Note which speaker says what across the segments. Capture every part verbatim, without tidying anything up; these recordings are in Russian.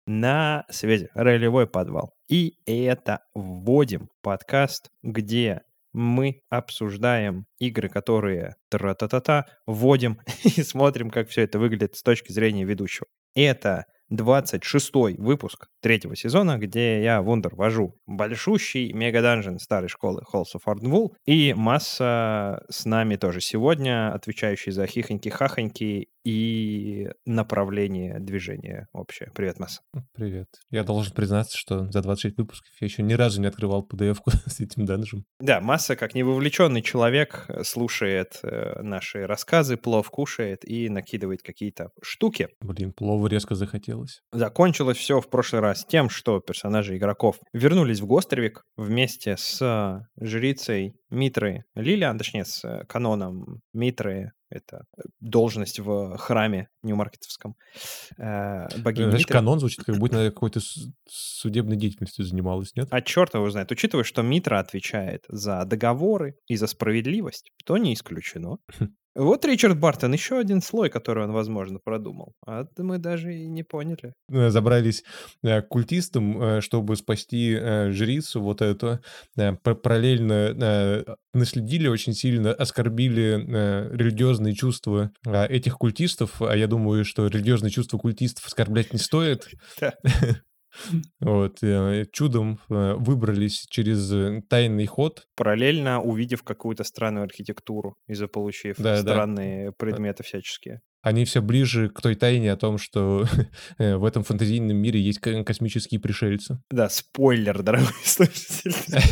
Speaker 1: На связи ролевой подвал. И это «Вводим» подкаст, где мы обсуждаем игры, которые тра-та-та-та, вводим и смотрим, как все это выглядит с точки зрения ведущего. Это двадцать шестой выпуск третьего сезона, где я, Вундер, вожу большущий мегаданжен старой школы Halls of Ardenwool, и масса с нами тоже сегодня, отвечающий за хихоньки-хахоньки и направление движения общее. Привет, Масса.
Speaker 2: Привет. Я должен признаться, что за двадцать шесть выпусков я еще ни разу не открывал пи ди эф-ку с этим данжем.
Speaker 1: Да, Масса, как невовлеченный человек, слушает э, наши рассказы, плов кушает и накидывает какие-то штуки.
Speaker 2: Блин, плова резко захотелось.
Speaker 1: Закончилось все в прошлый раз тем, что персонажи игроков вернулись в Гостервик вместе с жрицей Митры Лилиан, точнее, с каноном Митры. Это должность в храме ньюмаркетовском э, богини
Speaker 2: Знаешь,
Speaker 1: Митры.
Speaker 2: канон звучит, как будто она какой-то с- судебной деятельностью занималась, нет?
Speaker 1: А черт его знает. Учитывая, что Митра отвечает за договоры и за справедливость, то не исключено. Вот Ричард Бартон, еще один слой, который он, возможно, продумал. А это мы даже и не поняли.
Speaker 2: Э, Забрались э, к культистам, э, чтобы спасти э, жрицу вот эту. Э, пар- Параллельно э, наследили очень сильно, оскорбили э, религиозные чувства э, этих культистов. А я думаю, что религиозные чувства культистов оскорблять не стоит.
Speaker 1: Да.
Speaker 2: Вот, э, чудом э, выбрались через э, тайный ход.
Speaker 1: Параллельно увидев какую-то странную архитектуру и заполучив
Speaker 2: Да, да.
Speaker 1: странные предметы всяческие.
Speaker 2: Они все ближе к той тайне о том, что э, в этом фэнтезийном мире есть ко- космические пришельцы.
Speaker 1: Да, спойлер, дорогой слушатель.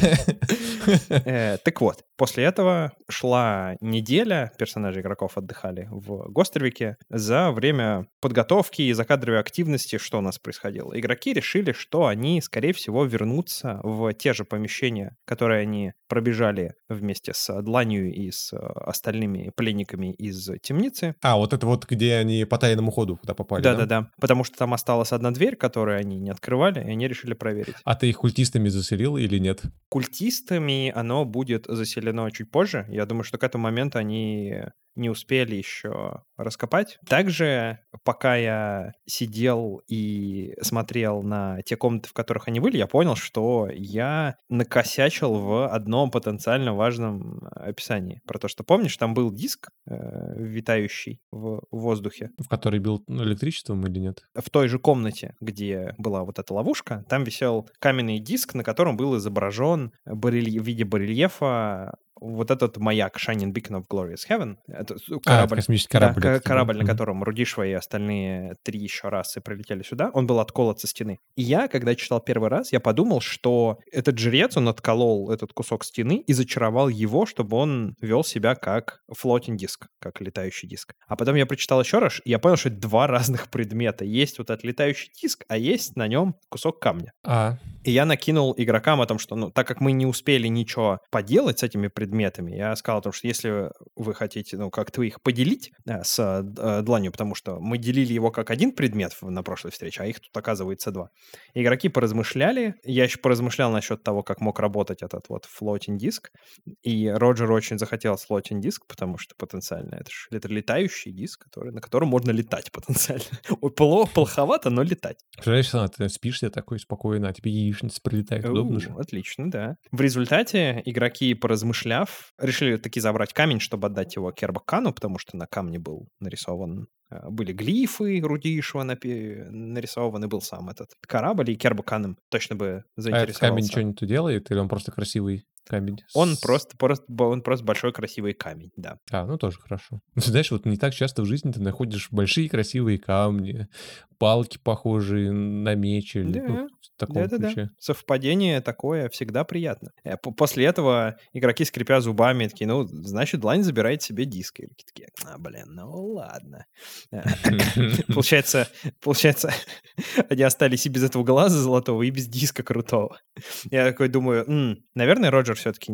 Speaker 1: Э, Так вот, после этого шла неделя, персонажи игроков отдыхали в Гостервике. За время подготовки и закадровой активности, что у нас происходило? Игроки решили, что они, скорее всего, вернутся в те же помещения, которые они пробежали вместе с Дланью и с э, остальными пленниками из темницы.
Speaker 2: А, вот это вот, где они по тайному ходу туда попали, да?
Speaker 1: Да-да-да, потому что там осталась одна дверь, которую они не открывали, и они решили проверить.
Speaker 2: А ты их культистами заселил или нет?
Speaker 1: Культистами оно будет заселено чуть позже. Я думаю, что к этому моменту они не успели еще раскопать. Также, пока я сидел и смотрел на те комнаты, в которых они были, я понял, что я накосячил в одном потенциально важном описании. Про то, что, помнишь, там был диск, э, витающий в воздухе.
Speaker 2: В который бил электричеством или нет?
Speaker 1: В той же комнате, где была вот эта ловушка, там висел каменный диск, на котором был изображен барелье- в виде барельефа вот этот маяк Shining Beacon of Glorious Heaven. Это с-
Speaker 2: А, это
Speaker 1: корабль,
Speaker 2: космический
Speaker 1: да,
Speaker 2: корабль.
Speaker 1: ка-
Speaker 2: этот, да.
Speaker 1: корабль, на
Speaker 2: Мгм.
Speaker 1: котором Рудишва и остальные три еще расы прилетели сюда, он был отколот со стены. И я, когда читал первый раз, я подумал, что этот жрец, он отколол этот кусок стены и зачаровал его, чтобы он вел себя как floating диск, как летающий диск. А потом я прочитал еще раз, и я понял, что это два разных предмета. Есть вот этот летающий диск, а есть на нем кусок камня.
Speaker 2: А,
Speaker 1: И я накинул игрокам о том, что, ну, так как мы не успели ничего поделать с этими предметами, я сказал о том, что если вы хотите, ну, как-то их поделить э, с э, дланью, потому что мы делили его как один предмет в- на прошлой встрече, а их тут оказывается два. Игроки поразмышляли, я еще поразмышлял насчет того, как мог работать этот вот floating диск, и Роджер очень захотел floating диск, потому что потенциально это же это летающий диск, который, на котором можно летать потенциально. Ой, плохо, плоховато, но летать.
Speaker 2: представляешь, Сан, ты спишь себе такой спокойно, а тебе яичница прилетает, удобно же.
Speaker 1: У, Отлично, да. В результате игроки, поразмышляв, решили таки забрать камень, чтобы отдать его Кербакану, потому что на камне был нарисован, э, были глифы Рудишева напи- нарисованы, был сам этот корабль, и Кербакан им точно бы
Speaker 2: А этот камень
Speaker 1: заинтересовался.
Speaker 2: ничего не то делает, или он просто красивый камень?
Speaker 1: Он
Speaker 2: С-
Speaker 1: просто, просто, бо- он просто большой красивый камень, да.
Speaker 2: А, ну тоже хорошо. Знаешь, вот не так часто в жизни ты находишь большие красивые камни, палки, похожие на меч, или ну,
Speaker 1: Да,
Speaker 2: в таком
Speaker 1: да-да-да.
Speaker 2: ключе.
Speaker 1: Совпадение такое всегда приятно. Э, п- После этого игроки, скрипя зубами, такие, ну, значит, Длань забирает себе диск. И такие, а, блин, ну ладно. Э, Получается, получается, они остались и без этого глаза золотого, и без диска крутого. Я такой думаю, «М, наверное, Роджер все-таки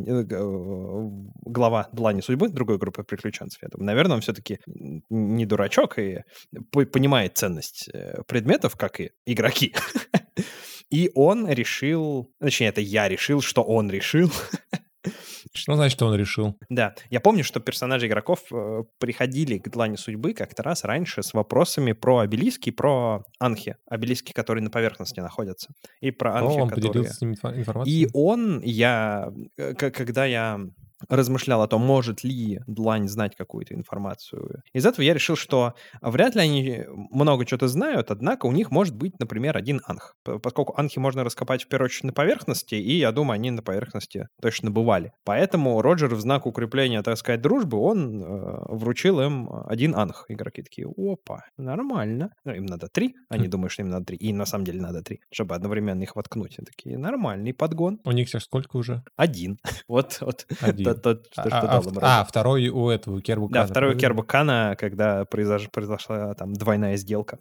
Speaker 1: глава Длани судьбы, другой группы приключенцев. Я думаю, наверное, он все-таки не дурачок и по- понимает ценность э, предметов, как и игроки. И он решил, точнее, это я решил, что он решил
Speaker 2: Что значит, он решил?
Speaker 1: Да, я помню, что персонажи игроков э, приходили к Длани Судьбы как-то раз раньше с вопросами про обелиски, про анхи, обелиски, которые на поверхности находятся, и про
Speaker 2: О,
Speaker 1: анхи,
Speaker 2: он
Speaker 1: которые...
Speaker 2: поделился с ним инфо-
Speaker 1: И
Speaker 2: информацией?
Speaker 1: он, я, э, к- когда я размышлял о том, может ли Длань знать какую-то информацию, из этого я решил, что вряд ли они много чего-то знают, однако у них может быть, например, один анх. П- Поскольку анхи можно раскопать в первую очередь на поверхности, и я думаю, они на поверхности точно бывали. Поэтому Роджер в знак укрепления, так сказать, дружбы, он э, вручил им один анх. Игроки такие, опа, нормально. Ну, им надо три, они
Speaker 2: Хм.
Speaker 1: думают, что им надо три, и им на самом деле надо три, чтобы одновременно их воткнуть. Они такие, нормальный подгон.
Speaker 2: У них сейчас сколько уже?
Speaker 1: Один. Вот, вот
Speaker 2: Один.
Speaker 1: тот, тот,
Speaker 2: А,
Speaker 1: что, что
Speaker 2: а- а
Speaker 1: дал
Speaker 2: вт-
Speaker 1: им
Speaker 2: а,
Speaker 1: Роджер.
Speaker 2: второй у этого, у Кербукана,
Speaker 1: Да, второй у
Speaker 2: правильно?
Speaker 1: Кербукана, когда произош- произошла там двойная сделка.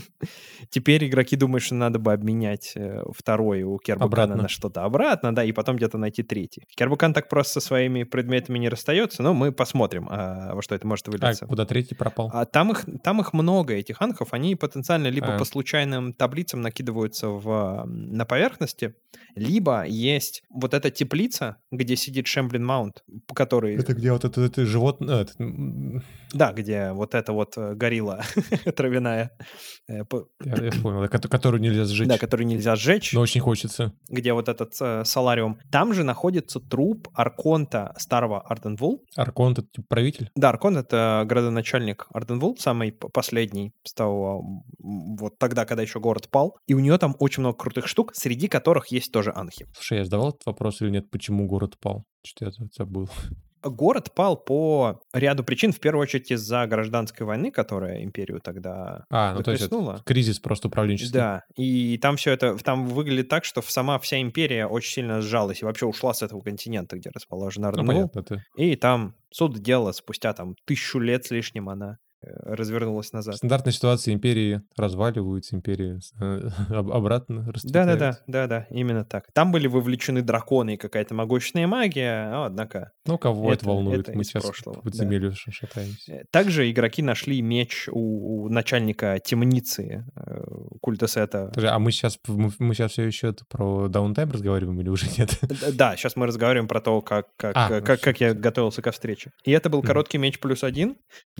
Speaker 1: Теперь игроки думают, что надо бы обменять э, второй у Кербукана
Speaker 2: Обратно.
Speaker 1: на что-то обратно, да, и потом где-то найти третий. Кербукан так просто со своими предметами не расстается, но мы посмотрим, а, во что это может
Speaker 2: А
Speaker 1: вылиться.
Speaker 2: куда третий пропал?
Speaker 1: А там их, там их много, этих анхов, они потенциально либо
Speaker 2: А.
Speaker 1: по случайным таблицам накидываются в, на поверхности, либо есть вот эта теплица, где сидит Шемблин Маунт, по которой...
Speaker 2: Это где вот это, это животное... это, м,
Speaker 1: Да, где вот эта вот э, горилла травяная, э, по-
Speaker 2: Я, я понял, да, кото- которую нельзя сжечь.
Speaker 1: да, которую нельзя сжечь,
Speaker 2: Но очень хочется.
Speaker 1: где вот этот э, солариум. Там же находится труп Арконта старого Арденвул.
Speaker 2: Арконт — это типа правитель?
Speaker 1: Да, Арконт — это градоначальник Арденвул, самый п- последний с того, м, вот тогда, когда еще город пал. И у нее там очень много крутых штук, среди которых есть тоже анхи.
Speaker 2: Слушай, я задавал этот вопрос или нет, почему город пал? Что-то я забыл.
Speaker 1: Город пал по ряду причин, в первую очередь из-за гражданской войны, которая империю тогда
Speaker 2: А, ну то есть это
Speaker 1: захлестнула.
Speaker 2: кризис просто управленческий.
Speaker 1: Да, и там все это, там выглядит так, что сама вся империя очень сильно сжалась и вообще ушла с этого континента, где расположен
Speaker 2: Ну,
Speaker 1: Арденвул.
Speaker 2: понятно, это
Speaker 1: И там суд дела спустя там тысячу лет с лишним она э, развернулась назад.
Speaker 2: стандартная ситуация: империи разваливаются, империи э, об- обратно расцветают.
Speaker 1: Да-да-да, да-да, именно так. Там были вовлечены драконы и какая-то могущественная магия, но, однако,
Speaker 2: Ну, кого это,
Speaker 1: это,
Speaker 2: волнует?
Speaker 1: это
Speaker 2: Мы
Speaker 1: из
Speaker 2: сейчас
Speaker 1: прошлого.
Speaker 2: в
Speaker 1: Да.
Speaker 2: подземелье ш- шатаемся.
Speaker 1: Э, Также игроки нашли меч у, у начальника темницы э, культа Сета.
Speaker 2: Подожди, а мы сейчас, мы, мы сейчас все еще это про даунтайм разговариваем или уже нет?
Speaker 1: Д- Да, сейчас мы разговариваем про то, как, как,
Speaker 2: А,
Speaker 1: э,
Speaker 2: ну
Speaker 1: как,
Speaker 2: всё,
Speaker 1: как я
Speaker 2: всё.
Speaker 1: готовился ко встрече. И это был
Speaker 2: Мгм.
Speaker 1: короткий меч плюс один.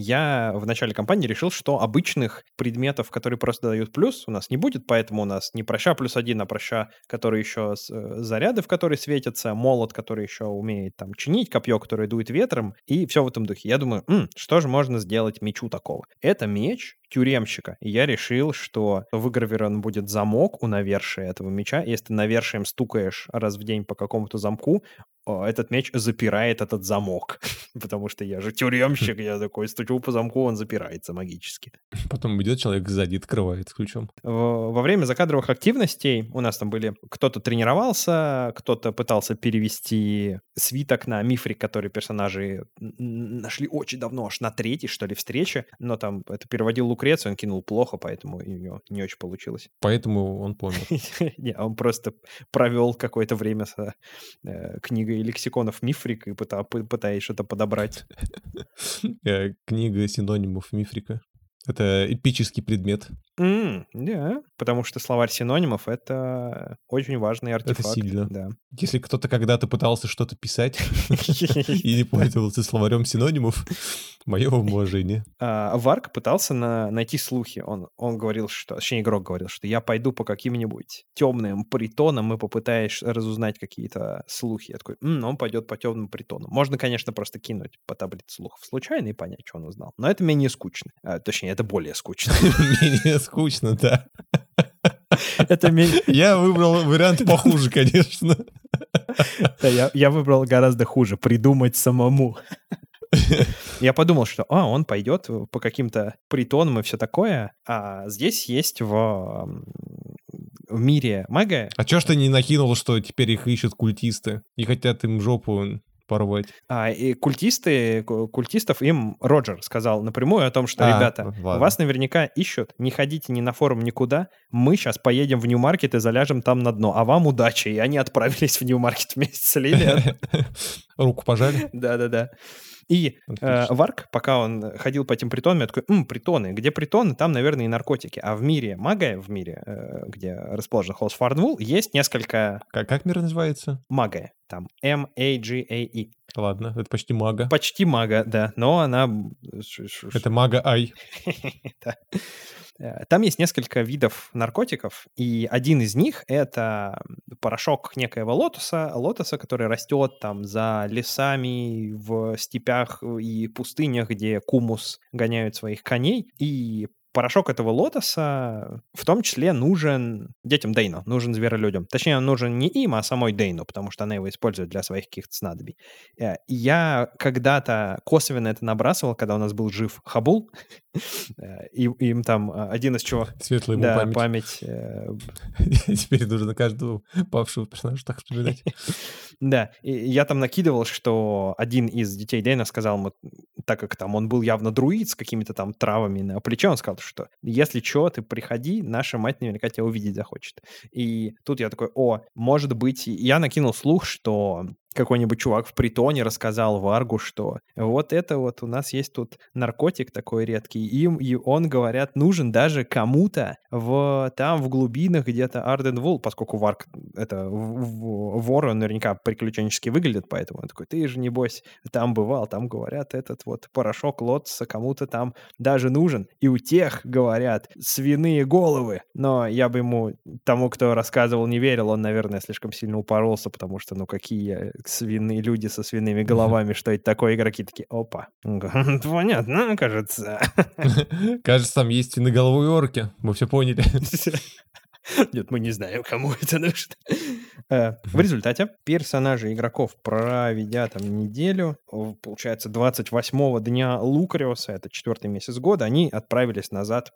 Speaker 1: Я в начале кампании решил, что обычных предметов, которые просто дают плюс, у нас не будет, поэтому у нас не проща плюс один, а проща, который еще с, э, заряды, в которые светятся, молот, который еще умеет там чинить, копье, которое дует ветром, и все в этом духе. Я думаю, «М, что же можно сделать мечу такого? Это меч тюремщика. И я решил, что выгравирован будет замок у навершия этого меча. Если ты навершием стукаешь раз в день по какому-то замку, о, этот меч запирает этот замок. Потому что я же тюремщик, я такой стучу по замку, он запирается магически.
Speaker 2: Потом идет человек сзади, открывает ключом.
Speaker 1: В- Во время закадровых активностей у нас там были... Кто-то тренировался, кто-то пытался перевести свиток на мифрик, который персонажи н- н- нашли очень давно, аж на третьей, что ли, встрече. Но там это переводил Лукреций, он кинул плохо, поэтому у него не очень получилось.
Speaker 2: Поэтому он помер.
Speaker 1: Не, он просто провел какое-то время с э, книгой лексиконов мифрик и пыта- пы- пытаясь что-то подобрать.
Speaker 2: Э, Книга синонимов мифрика. Это эпический предмет.
Speaker 1: М, Да, потому что словарь синонимов — это очень важный артефакт.
Speaker 2: сильно.
Speaker 1: Да.
Speaker 2: Если кто-то когда-то пытался что-то писать и не пользовался словарем синонимов, мое вам уважение.
Speaker 1: А, Варк пытался на- найти слухи. Он, он говорил, что... Точнее, игрок говорил, что я пойду по каким-нибудь темным притонам и попытаюсь разузнать какие-то слухи. Я такой, «М, он пойдет по темным притонам. Можно, конечно, просто кинуть по таблице слухов случайно и понять, что он узнал. Но это менее скучно. А, точнее, это более скучно.
Speaker 2: Менее скучно, да.
Speaker 1: Это менее...
Speaker 2: Я выбрал вариант похуже, конечно.
Speaker 1: Да, я, я выбрал гораздо хуже. Придумать самому. Я подумал, что а, он пойдет по каким-то притонам и все такое. А здесь есть в, м, в мире мага.
Speaker 2: А чё ж ты не накинул, что теперь их ищут культисты и хотят им жопу порвать?
Speaker 1: А, и культисты, ку- культистов им Роджер сказал напрямую о том, что,
Speaker 2: А,
Speaker 1: ребята,
Speaker 2: ну, ладно.
Speaker 1: вас наверняка ищут, не ходите ни на форум, никуда. Мы сейчас поедем в Нью-Маркет и заляжем там на дно. А вам удачи. И они отправились в Нью-Маркет вместе с Лилиан.
Speaker 2: Руку пожали?
Speaker 1: Да-да-да. И э,
Speaker 2: Отлично.
Speaker 1: Варк, пока он ходил по этим притонам, я такой, «М, притоны, где притоны, там, наверное, и наркотики. А в мире Магая, в мире, э, где расположен Холст Фарнвул, есть несколько
Speaker 2: Как, как мир называется?
Speaker 1: Магая. Там эм эй джи эй и.
Speaker 2: Ладно, это почти мага.
Speaker 1: Почти мага, да, но она... м, ш- ш- ш-
Speaker 2: Это мага-ай.
Speaker 1: Да. Э, Там есть несколько видов наркотиков, и один из них — это порошок некоего лотоса, лотоса, который растет там за лесами, в степях и пустынях, где кумус гоняют своих коней, и порошок этого лотоса в том числе нужен детям Дейну, нужен зверолюдям. Точнее, он нужен не им, а самой Дейну, потому что она его использует для своих каких-то снадобий. Э, Я когда-то косвенно это набрасывал, когда у нас был жив Хабул, Э, и им там а, один из чего...
Speaker 2: Светлая ему
Speaker 1: Да,
Speaker 2: память.
Speaker 1: память. э,
Speaker 2: Теперь нужно каждого павшего персонажа так вспоминать.
Speaker 1: Да, и я там накидывал, что один из детей Дэйна сказал ему, так как там он был явно друид с какими-то там травами на плече, он сказал, что если что, ты приходи, наша мать наверняка тебя увидеть захочет. И тут я такой, о, может быть, и я накинул слух, что какой-нибудь чувак в притоне рассказал Варгу, что вот это вот у нас есть тут наркотик такой редкий, им и он, говорят, нужен даже кому-то в там в глубинах где-то Арденвул, поскольку Варг это в- в- вор, он наверняка приключенчески выглядит, поэтому он такой, ты же небось там бывал, там говорят, этот вот порошок лотоса кому-то там даже нужен, и у тех, говорят, свиные головы, но я бы ему, тому, кто рассказывал, не верил, он, наверное, слишком сильно упоролся, потому что, ну, какие свиные люди со свиными головами, что это такое, игроки такие, опа, понятно, кажется.
Speaker 2: Кажется, там есть свиноголовые орки. Мы все поняли.
Speaker 1: Нет, мы не знаем, кому это нужно. Э, В результате персонажи игроков, проведя там неделю, в, получается, двадцать восьмого дня Лукариуса, это четвертый месяц года, они отправились назад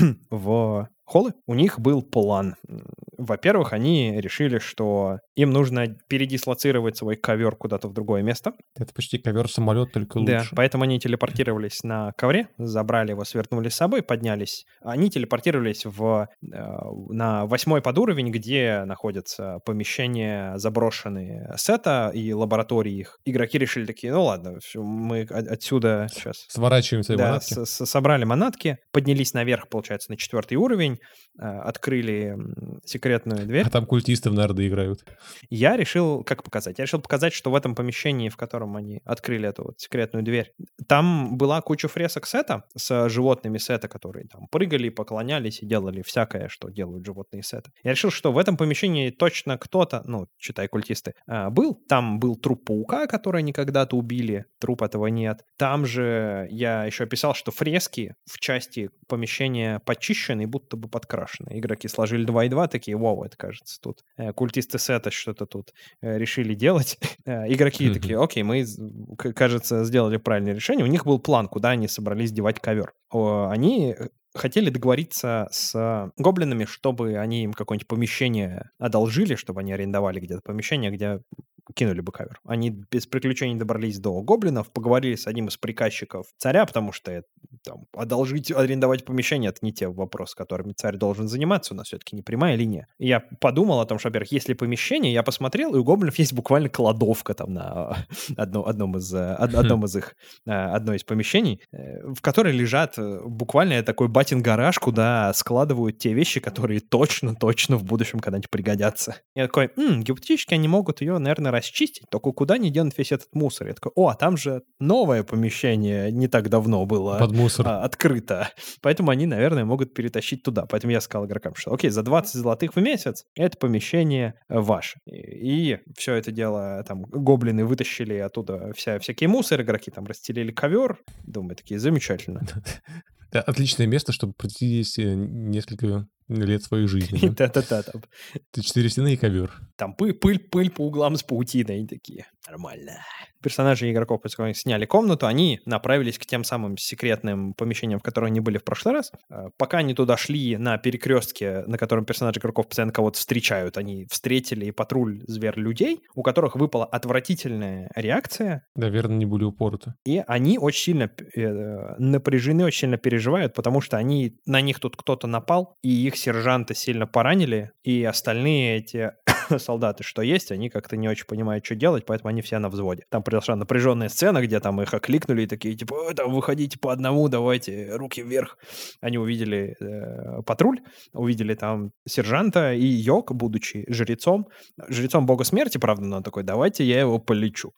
Speaker 1: в холлы. У них был план. М, Во-первых, они решили, что им нужно передислоцировать свой ковер куда-то в другое место.
Speaker 2: Это почти ковер-самолет, только
Speaker 1: Да,
Speaker 2: лучше.
Speaker 1: поэтому они телепортировались на ковре, забрали его, свернули с собой, поднялись. Они телепортировались в, э, на восьмой подуровень, где находятся помещения заброшенные сета и лаборатории их. Игроки решили такие, ну ладно, всё, мы от- отсюда сейчас...
Speaker 2: Сворачиваем свои
Speaker 1: Да,
Speaker 2: манатки.
Speaker 1: с- с- собрали манатки, поднялись наверх, получается, на четвертый уровень, э, открыли м, секретную дверь.
Speaker 2: А там культисты в нарды играют.
Speaker 1: Я решил, как показать? Я решил показать, что в этом помещении, в котором они открыли эту вот секретную дверь, там была куча фресок сета с животными сета, которые там прыгали, поклонялись и делали всякое, что делают животные сета. Я решил, что в этом помещении точно кто-то, ну, читай культисты, а, был. Там был труп паука, который они когда-то убили, труп этого нет. Там же я еще писал, что фрески в части помещения почищены и будто бы подкрашены. Игроки сложили два и два, такие, вау, это кажется тут э, культисты сета что-то тут э, решили делать. Э, Игроки такие, окей, мы, з- к- кажется, сделали правильное решение. У них был план, куда они собрались девать ковер. О, Они э, хотели договориться с гоблинами, чтобы они им какое-нибудь помещение одолжили, чтобы они арендовали где-то помещение, где кинули бы ковер. Они без приключений добрались до гоблинов, поговорили с одним из приказчиков царя, потому что это, там, одолжить, арендовать помещение — это не те вопросы, которыми царь должен заниматься, у нас все-таки не прямая линия. И я подумал о том, что, во-первых, есть ли помещение, я посмотрел, и у гоблинов есть буквально кладовка там на одно- одном из, э, од- одном из их, э, одно из помещений, э, в которой лежат э, буквально такой батин гараж, куда складывают те вещи, которые точно-точно в будущем когда-нибудь пригодятся. Я такой, м, гипотетически они могут ее, наверное, расчистить, только куда они денут весь этот мусор? Я такой, о, а там же новое помещение не так давно было
Speaker 2: Под мусор.
Speaker 1: а, открыто, поэтому они, наверное, могут перетащить туда. Поэтому я сказал игрокам, что окей, за двадцать золотых в месяц это помещение э, ваше. И, все это дело, там, гоблины вытащили оттуда вся, всякие мусор, игроки там расстелили ковер. Думаю, такие, замечательно.
Speaker 2: Да, отличное место, чтобы провести здесь э, несколько лет своей жизни.
Speaker 1: И
Speaker 2: Да?
Speaker 1: та-та-та, там,
Speaker 2: Ты четыре стены и ковер.
Speaker 1: там пыль, пыль, пыль по углам с паутиной. Они такие, нормально. Персонажи игроков, после того, как сняли комнату, они направились к тем самым секретным помещениям, в которых они были в прошлый раз. Э, Пока они туда шли на перекрестке, на котором персонажи игроков постоянно кого-то встречают, они встретили патруль зверь-людей, у которых выпала отвратительная реакция,
Speaker 2: Наверное, не были упороты.
Speaker 1: и они очень сильно э, напряжены, очень сильно переживают, потому что они, на них тут кто-то напал, и их сержанта сильно поранили, и остальные эти солдаты, что есть, они как-то не очень понимают, что делать, поэтому они все на взводе. Там произошла напряженная сцена, где там их окликнули и такие, типа, там, выходите по одному, давайте, руки вверх. Они увидели э, патруль, увидели там сержанта, и Йог, будучи жрецом, жрецом бога смерти, правда, но он такой, давайте я его полечу.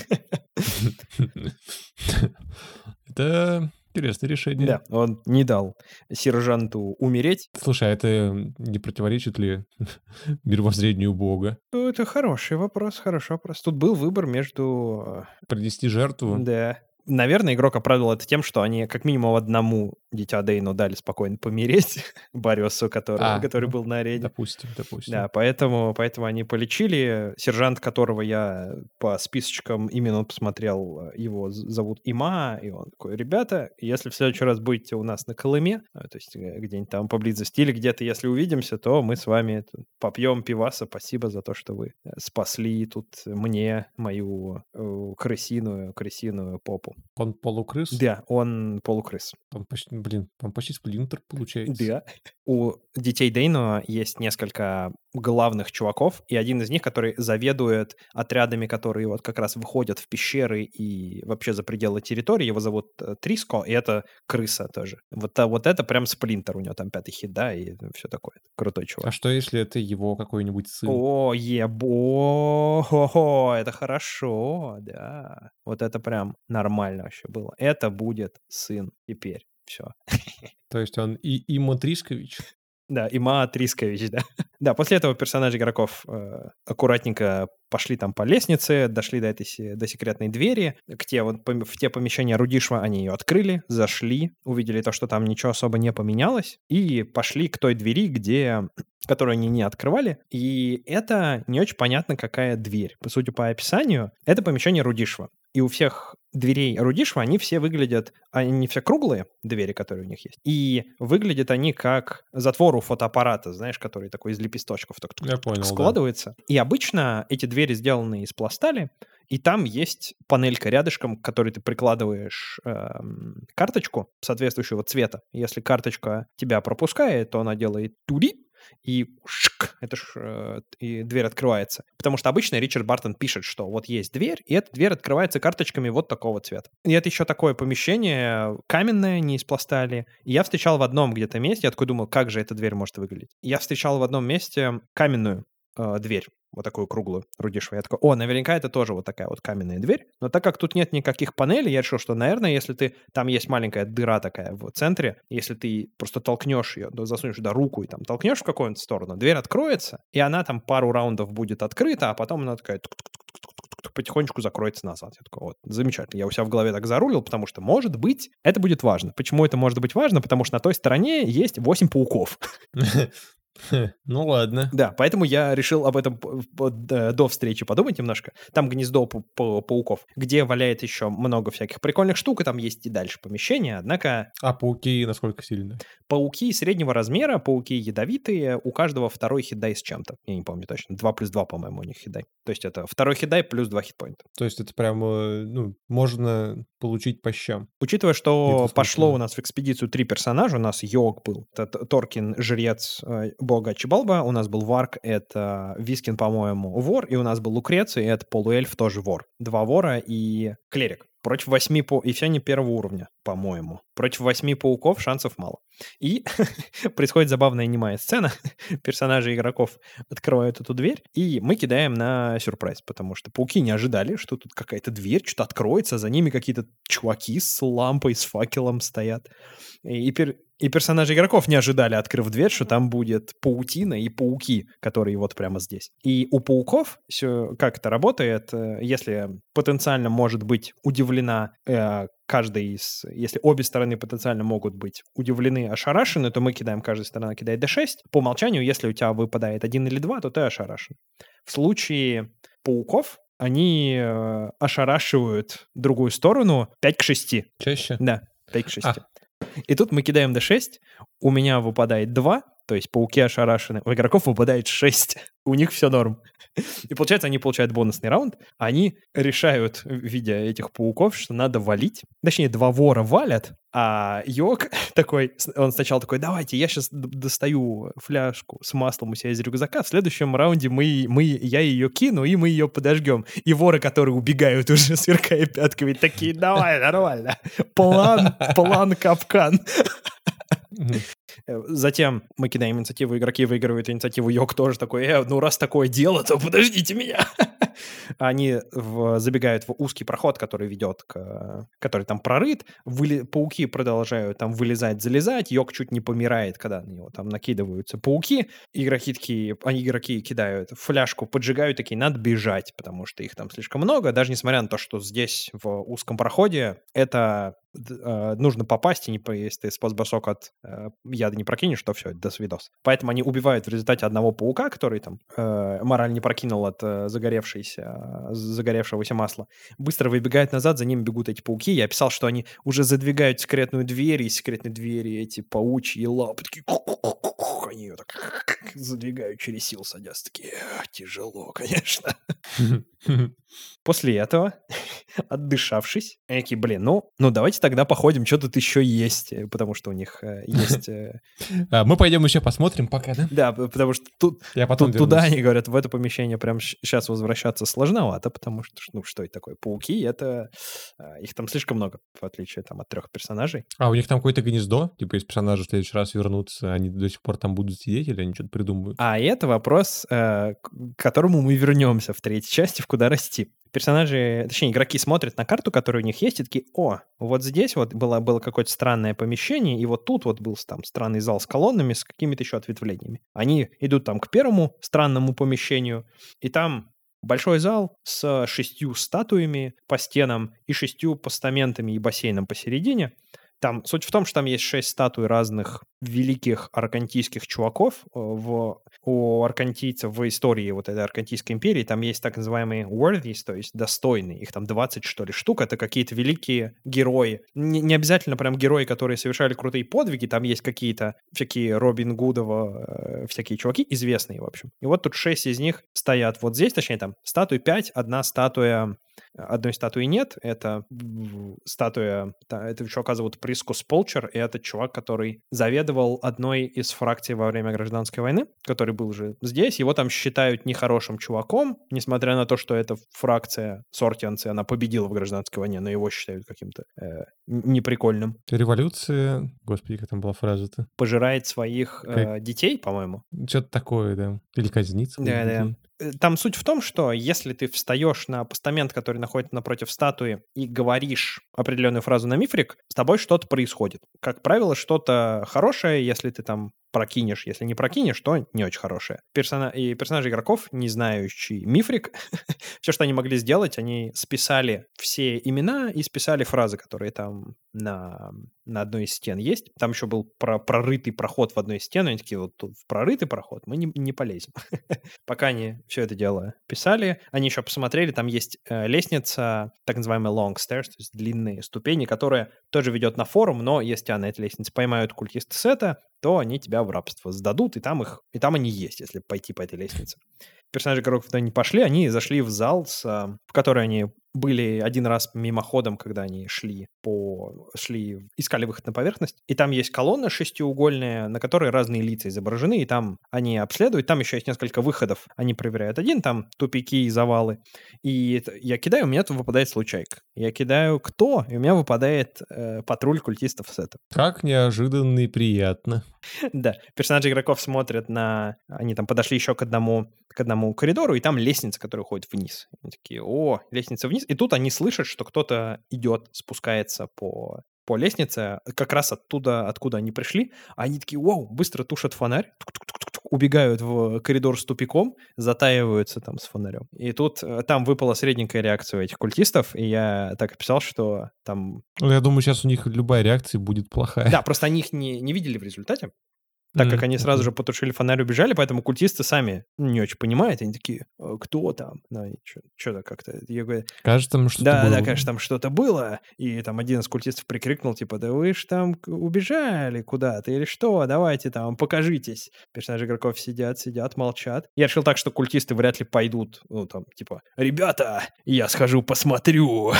Speaker 2: Это интересное решение.
Speaker 1: Да, он не дал сержанту умереть.
Speaker 2: Слушай, а это не противоречит ли мировоззрению Бога?
Speaker 1: Ну, это хороший вопрос, хороший вопрос. Тут был выбор между...
Speaker 2: Принести жертву?
Speaker 1: Да. Наверное, игрок оправдал это тем, что они как минимум одному дитя Дейну дали спокойно помереть, Бариосу, который,
Speaker 2: А,
Speaker 1: который
Speaker 2: ну,
Speaker 1: был на арене.
Speaker 2: допустим, допустим.
Speaker 1: Да, поэтому, поэтому они полечили. Сержант, которого я по списочкам имен посмотрел, его з- зовут Има, и он такой, ребята, если в следующий раз будете у нас на Колыме, а, то есть э, где-нибудь там поблизости или где-то, если увидимся, то мы с вами тут попьем пиваса. Спасибо за то, что вы э, спасли тут мне мою э, крысиную, крысиную попу.
Speaker 2: Он полукрыс?
Speaker 1: Да, он полукрыс.
Speaker 2: Он почти, блин, он почти сплинтер получается.
Speaker 1: Да. У детей Дейно есть несколько главных чуваков, и один из них, который заведует отрядами, которые вот как раз выходят в пещеры и вообще за пределы территории. Его зовут э, Триско, и это крыса тоже. Вот, а вот это прям сплинтер, у него там пятый хит, да, и все такое. Крутой чувак.
Speaker 2: А что, если это его какой-нибудь сын?
Speaker 1: О, ебо, хо-хо, это хорошо, да. Вот это прям нормально вообще было. Это будет сын теперь. Все.
Speaker 2: То есть он и Има Трискович?
Speaker 1: Да, Има Трискович, да. Да, после этого персонажи игроков э, аккуратненько пошли там по лестнице, дошли до этой се- до секретной двери, к те, вот, пом- в те помещения Рудишва, они ее открыли, зашли, увидели то, что там ничего особо не поменялось, и пошли к той двери, где, которую они не открывали, и это не очень понятно, какая дверь. Судя по описанию, это помещение Рудишва. И у всех дверей Рудишва, они все выглядят, они все круглые, двери, которые у них есть, и выглядят они как затвор у фотоаппарата, знаешь, который такой из лепесточков так
Speaker 2: Я понял, да.
Speaker 1: складывается. И обычно эти двери сделаны из пластали, и там есть панелька рядышком, к которой ты прикладываешь эм, карточку соответствующего цвета. Если карточка тебя пропускает, то она делает туди, и шик, это ж, э, и дверь открывается. Потому что обычно Ричард Бартон пишет, что вот есть дверь, и эта дверь открывается карточками вот такого цвета. И это еще такое помещение каменное, не из пластали. И я встречал в одном где-то месте, я такой думал, как же эта дверь может выглядеть. Я встречал в одном месте каменную э, дверь, вот такую круглую, Рудишева. Я такой, о, наверняка это тоже вот такая вот каменная дверь. Но так как тут нет никаких панелей, я решил, что, наверное, если ты... Там есть маленькая дыра такая в центре, если ты просто толкнешь ее, засунешь туда руку и там толкнешь в какую-нибудь сторону, дверь откроется, и она там пару раундов будет открыта, а потом она такая тук-тук-тук-тук-тук потихонечку закроется назад. Я такой, вот, замечательно. Я у себя в голове так зарулил, потому что, может быть, это будет важно. Почему это может быть важно? Потому что на той стороне есть восемь пауков.
Speaker 2: Ну ладно.
Speaker 1: Да, поэтому я решил об этом п- п- д- до встречи подумать немножко. Там гнездо пау- пау- пауков, где валяет еще много всяких прикольных штук, и там есть и дальше помещения. Однако
Speaker 2: А пауки насколько сильны?
Speaker 1: пауки среднего размера, пауки ядовитые, у каждого второй хитдай с чем-то. Я не помню точно. два плюс два, по-моему, у них хитдай. То есть это второй хитдай плюс два хитпоинта.
Speaker 2: То есть это прям, э, ну, можно получить по щам.
Speaker 1: Учитывая, что
Speaker 2: Недвусмысленно.
Speaker 1: пошло у нас в экспедицию три персонажа, у нас Йог был, это Т- Торкин, жрец э, бога Чибалба, у нас был Варк, это Вискин, по-моему, вор, и у нас был Лукреций, это полуэльф, тоже вор. Два вора и клерик. Против восьми пау... И все они первого уровня, по-моему. Против восьми пауков шансов мало. И происходит забавная немая сцена. Персонажи игроков открывают эту дверь, и мы кидаем на сюрприз, потому что пауки не ожидали, что тут какая-то дверь, что-то откроется, а за ними какие-то чуваки с лампой, с факелом стоят. И, пер... и персонажи игроков не ожидали, открыв дверь, что там будет паутина и пауки, которые вот прямо здесь. И у пауков, всё, как это работает, э, если потенциально может быть удивлена э, каждая из... Если обе стороны потенциально могут быть удивлены, ошарашены, то мы кидаем, каждая сторона кидает дэ шесть. По умолчанию, если у тебя выпадает один или два, то ты ошарашен. В случае пауков они э, ошарашивают другую сторону пять к шести.
Speaker 2: Чаще?
Speaker 1: Да, пять к шести.
Speaker 2: А.
Speaker 1: И тут мы кидаем дэ шесть, у меня выпадает два, То есть пауки ошарашены. У игроков выпадает шесть. У них все норм. И получается, они получают бонусный раунд. Они решают, видя этих пауков, что надо валить. Точнее, два вора валят, а Йок такой, он сначала такой, давайте, я сейчас достаю фляжку с маслом у себя из рюкзака, в следующем раунде мы, мы, я ее кину, и мы ее подожгем. И воры, которые убегают уже, сверкая пятками, такие, давай, нормально. План, план капкан. Затем мы кидаем инициативу, игроки выигрывают инициативу, Йок тоже такой, э, ну раз такое дело, то подождите меня. Они в, забегают в узкий проход, который ведет к... который там прорыт, выли, пауки продолжают там вылезать, залезать, Йок чуть не помирает, когда на него там накидываются пауки, игроки такие, они игроки кидают фляжку, поджигают, такие, надо бежать, потому что их там слишком много, даже несмотря на то, что здесь в узком проходе это... Uh, нужно попасть, и не, если ты спас-бросок от uh, яда не прокинешь, то все, до свидос. Поэтому они убивают в результате одного паука, который там uh, мораль не прокинул от uh, загоревшейся, uh, загоревшегося масла. Быстро выбегает назад, за ним бегут эти пауки. Я писал, что они уже задвигают секретную дверь, и секретные двери эти паучьи лапы такие... Они ее так задвигают через силу, садятся, такие, тяжело, конечно. После этого, отдышавшись, они такие, блин, ну, ну давайте тогда походим, что тут еще есть, потому что у них э, есть... Э...
Speaker 2: Мы пойдем еще посмотрим пока, да?
Speaker 1: Да, потому что тут,
Speaker 2: Я потом
Speaker 1: тут туда, они говорят, в это помещение прям сейчас возвращаться сложновато, потому что, ну, что это такое? Пауки, это... Их там слишком много, в отличие там от трех персонажей.
Speaker 2: А у них там какое-то гнездо? Типа, если персонажи в следующий раз вернутся, они до сих пор там будут сидеть или они что-то придумают?
Speaker 1: А это вопрос, э, к которому мы вернемся в третьей части, в «Куда расти». Персонажи, точнее, игроки смотрят на карту, которая у них есть, и такие, о, вот здесь вот было, было какое-то странное помещение, и вот тут вот был там странный зал с колоннами, с какими-то еще ответвлениями. Они идут там к первому странному помещению, и там большой зал с шестью статуями по стенам и шестью постаментами и бассейном посередине. Там суть в том, что там есть шесть статуй разных великих аркантийских чуваков. В, у аркантийцев в истории вот этой Аркантийской империи там есть так называемые worthies, то есть достойные. Их там двадцать, что ли, штук. Это какие-то великие герои. Не, не обязательно прям герои, которые совершали крутые подвиги. Там есть какие-то всякие Робин Гудова, всякие чуваки, известные, в общем. И вот тут шесть из них стоят вот здесь, точнее там статуй пять, одна статуя... Одной статуи нет, это статуя, этого чувака зовут Прискус Полчер, и это чувак, который заведовал одной из фракций во время гражданской войны, который был уже здесь, его там считают нехорошим чуваком, несмотря на то, что эта фракция сортианцы, она победила в гражданской войне, но его считают каким-то э, неприкольным.
Speaker 2: Революция, господи, как там была фраза-то?
Speaker 1: Пожирает своих э,
Speaker 2: как...
Speaker 1: детей, по-моему.
Speaker 2: Что-то такое, да, или казнит своих
Speaker 1: да,
Speaker 2: детей.
Speaker 1: Да. Там суть в том, что если ты встаешь на постамент, который находится напротив статуи, и говоришь определенную фразу на мифрик, с тобой что-то происходит. Как правило, что-то хорошее, если ты там прокинешь. Если не прокинешь, то не очень хорошее. Персона... И персонажи игроков, не знающие мифрик, все, что они могли сделать, они списали все имена и списали фразы, которые там на, на одной из стен есть. Там еще был про... прорытый проход в одной из стен. Они такие, вот тут прорытый проход, мы не, не полезем. Пока они все это дело писали, они еще посмотрели, там есть э, лестница, так называемая long stairs, то есть длинные ступени, которая тоже ведет на форум, но если тебя на этой лестнице поймают культисты сета, то они тебя в рабство сдадут, и там, их, и там они есть, если пойти по этой лестнице. Персонажи игроков туда не пошли, они зашли в зал, с, в который они были один раз мимоходом, когда они шли по... шли, искали выход на поверхность, и там есть колонна шестиугольная, на которой разные лица изображены, и там они обследуют, там еще есть несколько выходов, они проверяют один, там тупики и завалы, и я кидаю, у меня тут выпадает случайка. Я кидаю кто, и у меня выпадает э, патруль культистов сета.
Speaker 2: Как неожиданно и приятно.
Speaker 1: Да, персонажи игроков смотрят на... Они там подошли еще к одному, к одному коридору, и там лестница, которая уходит вниз. Они такие, о, лестница вниз. И тут они слышат, что кто-то идет, спускается по, по лестнице, как раз оттуда, откуда они пришли. А они такие, вау, быстро тушат фонарь, убегают в коридор с тупиком, затаиваются там с фонарем. И тут там выпала средненькая реакция у этих культистов, и я так описал, что там...
Speaker 2: Ну, я думаю, сейчас у них любая реакция будет плохая.
Speaker 1: Да, просто они их не, не видели в результате. Так как
Speaker 2: М,
Speaker 1: они сразу
Speaker 2: окей.
Speaker 1: же потушили фонарь, убежали, поэтому культисты сами не очень понимают. Они такие: «Э, кто там?» Ну, они чё чё-то как-то. Я говорю:
Speaker 2: Кажется, там что-то
Speaker 1: «Да-да,
Speaker 2: было.
Speaker 1: конечно, там что-то было». И там один из культистов прикрикнул, типа: «Да вы ж там к убежали куда-то или что? Давайте там покажитесь». Персонажи игроков сидят, сидят, молчат. Я решил так, что культисты вряд ли пойдут, ну, там, типа: «Ребята, я схожу посмотрю».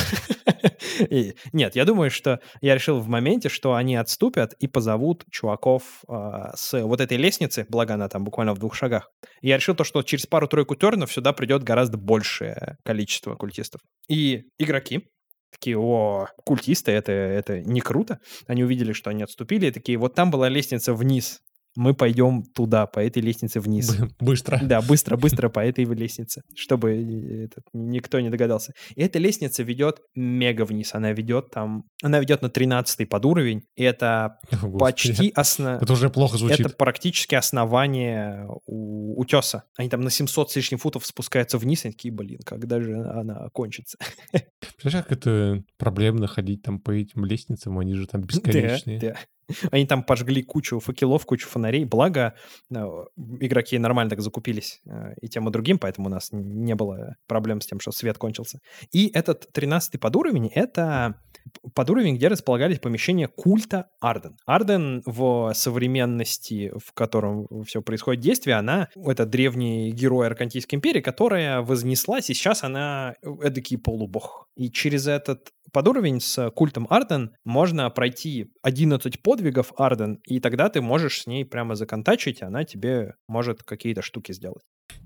Speaker 1: И нет, я думаю, что я решил в моменте, что они отступят и позовут чуваков, а, с вот этой лестницы, благо она там буквально в двух шагах. Я решил то, что через пару-тройку тернов сюда придет гораздо большее количество культистов. И игроки такие: «О, культисты, это это не круто». Они увидели, что они отступили, и такие: «Вот там была лестница вниз, мы пойдем туда, по этой лестнице вниз».
Speaker 2: Бы быстро.
Speaker 1: Да, быстро-быстро по этой в лестнице, чтобы э, этот никто не догадался. И эта лестница ведет мега вниз. Она ведет там, она ведет на тринадцатый подуровень, и это
Speaker 2: О, господи.
Speaker 1: почти осно
Speaker 2: Это уже плохо
Speaker 1: это
Speaker 2: звучит.
Speaker 1: практически основание у утеса. Они там на семьсот с лишним футов спускаются вниз, и такие: «Блин, когда же она кончится?»
Speaker 2: Представляешь, как это проблемно ходить там по этим лестницам, они же там
Speaker 1: Да,
Speaker 2: бесконечные.
Speaker 1: да. Они там пожгли кучу факелов, кучу фонарей. Благо, а, игроки нормально так закупились, а, и тем, и другим, поэтому у нас н не было проблем с тем, что свет кончился. И этот тринадцатый подуровень — это п подуровень, где располагались помещения культа Арден. Арден в современности, в котором все происходит действие, она — это древний герой Аркантийской империи, которая вознеслась, и сейчас она эдакий полубог. И через этот подуровень с культом Арден можно пройти одиннадцать подвигов Арден, и тогда ты можешь с ней прямо законтачить, и она тебе может какие-то штуки сделать.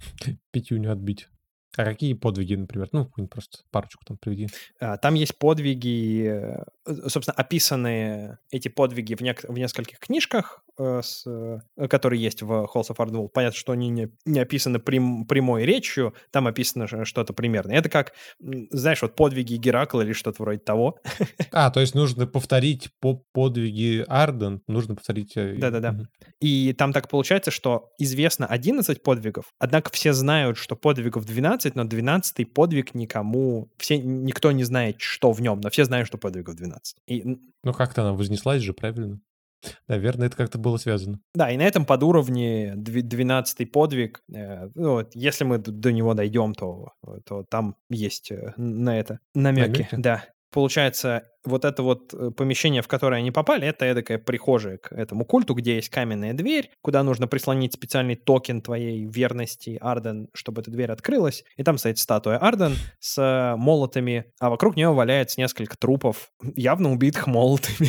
Speaker 2: Пятюню отбить. А какие подвиги, например? Ну, какую-нибудь просто парочку там приведи.
Speaker 1: А, Там есть подвиги, э, собственно, описанные эти подвиги в, нек- в нескольких книжках, э, с, э, которые есть в Halls of Ardenwold. Понятно, что они не, не описаны прям- прямой речью, там описано ш- что-то примерное. Это как, м, знаешь, вот подвиги Геракла или что-то вроде того.
Speaker 2: А, то есть нужно повторить по подвиги Арден, нужно повторить, э, и
Speaker 1: Да-да-да.
Speaker 2: мгм.
Speaker 1: И там так получается, что известно одиннадцать подвигов, однако все знают, что подвигов двенадцать, но двенадцатый подвиг никому, все, никто не знает, что в нем, но все знают, что подвигов двенадцать. И, н-
Speaker 2: Ну, как-то она вознеслась же, правильно? Наверное, это как-то было связано.
Speaker 1: да, и на этом подуровне дв- двенадцатый подвиг, э, ну, вот если мы д- до него дойдем, то, то там есть э, на это намеки,
Speaker 2: Намеки?
Speaker 1: да. Получается, вот это вот э, помещение, в которое они попали, это эдакая прихожая к этому культу, где есть каменная дверь, куда нужно прислонить специальный токен твоей верности Арден, чтобы эта дверь открылась. И там стоит статуя Арден с э, молотами, а вокруг нее валяется несколько трупов, явно убитых молотами.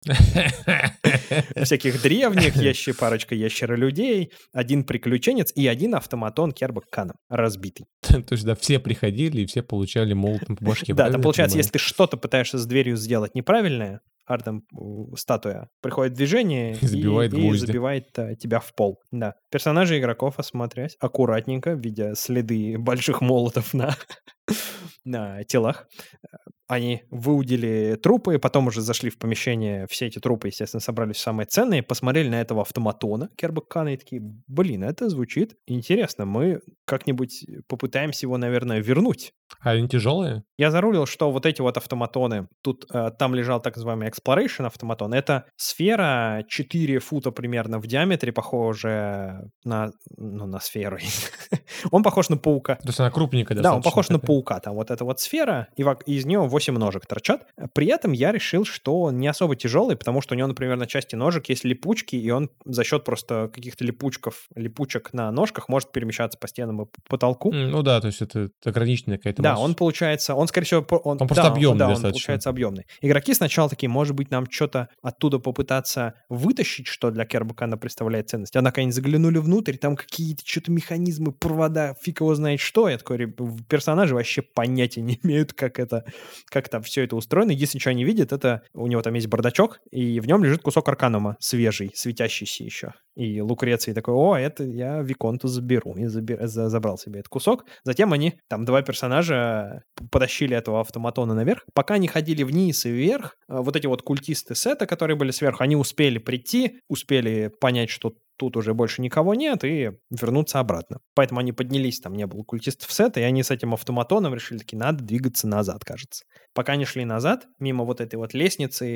Speaker 1: Всяких древних, ящи, парочка ящеролюдей, один приключенец и один автоматон Кербок Кана разбитый.
Speaker 2: То есть, да, все приходили и все получали молотом по башке,
Speaker 1: Да, там
Speaker 2: правильно я
Speaker 1: получается,
Speaker 2: понимаю?
Speaker 1: если ты что-то пытаешься с дверью сделать неправильное, Арден, у, статуя, приходит в движение и,
Speaker 2: Забивает
Speaker 1: и
Speaker 2: гвозди.
Speaker 1: забивает э, тебя в пол. Да. Персонажи игроков, осмотрясь, аккуратненько, видя следы больших молотов на, на телах, они выудили трупы, потом уже зашли в помещение, все эти трупы, естественно, собрались самые ценные, посмотрели на этого автоматона Кербаккана и такие: блин, это звучит интересно, мы как-нибудь попытаемся его, наверное, вернуть.
Speaker 2: А они тяжелые?
Speaker 1: Я зарулил, что вот эти вот автоматоны, тут э, там лежал так называемый exploration автоматон, это сфера четыре фута примерно в диаметре, похожая на, ну, на сферу. Он похож на паука.
Speaker 2: То есть она крупненькая
Speaker 1: Да, он
Speaker 2: достаточно
Speaker 1: похож на
Speaker 2: такая.
Speaker 1: паука. Там вот эта вот сфера, и вок- из нее восемь ножек торчат. При этом я решил, что он не особо тяжелый, потому что у него, например, на части ножек есть липучки, и он за счет просто каких-то липучков, липучек на ножках может перемещаться по стенам и по потолку.
Speaker 2: М, ну да, то есть это ограниченная какая-то
Speaker 1: Да, он
Speaker 2: масса.
Speaker 1: получается, он, скорее всего, по- он,
Speaker 2: Он просто
Speaker 1: да, он,
Speaker 2: объемный
Speaker 1: да, он
Speaker 2: достаточно.
Speaker 1: получается объемный. Игроки сначала такие: может быть, нам что-то оттуда попытаться вытащить, что для Кербакана представляет ценность. Однако они заглянули внутрь, там какие-то что-то механизмы, провода, фиг его знает что. Я такой: «Реб- персонажи вообще понятия не имеют, как это, как там все это устроено. Единственное, что они видят, это у него там есть бардачок, и в нем лежит кусок арканума свежий, светящийся еще. И Лукреций такой: о, это я Виконту заберу. И заби- за- забрал себе этот кусок. Затем они, там два персонажа, п- потащили этого автоматона наверх. Пока они ходили вниз и вверх, э, вот эти вот культисты сета, которые были сверху, они успели прийти, успели понять, что тут уже больше никого нет, и вернуться обратно. Поэтому они поднялись, там не было культистов сета, и они с этим автоматоном решили, таки, надо двигаться назад, кажется. Пока они шли назад, мимо вот этой вот лестницы,